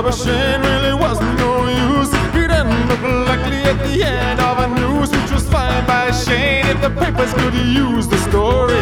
publishing really wasn't no use. He'd end up likely at the end of a news, which was fine by Shane if the papers could use the story.